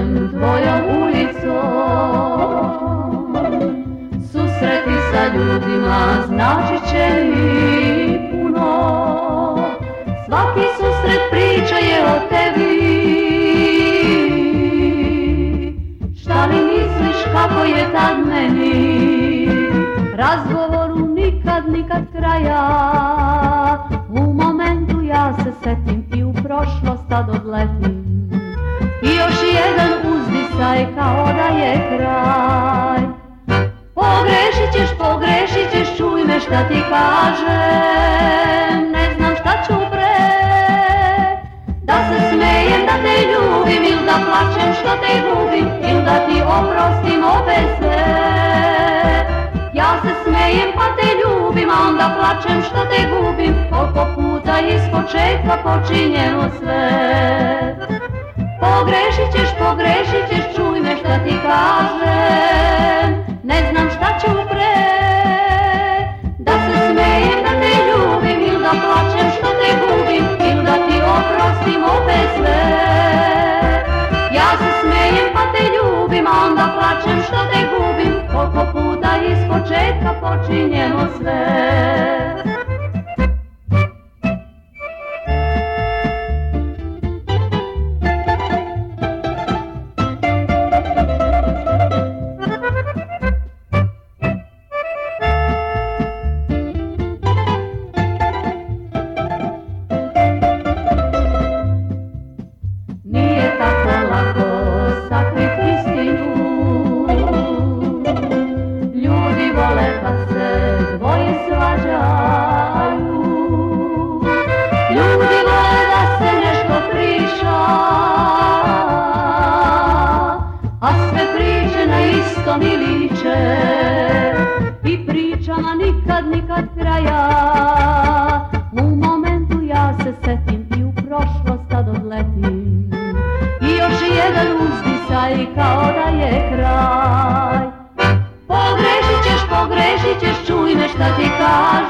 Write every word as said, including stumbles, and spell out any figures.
prođem tvojom ulicom. Susreti sa ljudima znači će mi puno. Svaki susret priča je o tebi. Šta li misliš kako je tad meni? Razgovoru nikad, nikad kraja. U momentu ja se setim i u prošlost tad odletim. I još jedan uzdisaj kao da je kraj. Pogrešit ćeš, pogrešit ćeš, čuj me šta ti kažem. Ne znam šta ću pre, da se smejem, da te ljubim ili da plačem što te gubim, ili da ti oprostim opet sve. Ja se smejem pa te ljubim, a onda plačem što te gubim. Koliko puta ispočetka počinjemo sve. Pogrešit ćeš, pogrešit ćeš, čuj me šta ti kažem. Ne znam šta ću pre, da se smejem, da te ljubim ili da plačem što te gubim, ili da ti oprostim opet sve. Ja se smejem pa te ljubim, a onda plačem što te gubim. Koliko puta ispočetka počinjemo sve. Mi liče i pričama nikad, nikad kraja. U momentu ja se setim i u prošlost tad odletim. I još jedan uzdisaj kao da je kraj. Pogrešit ćeš, pogrešit ćeš, čuj me šta ti kažem.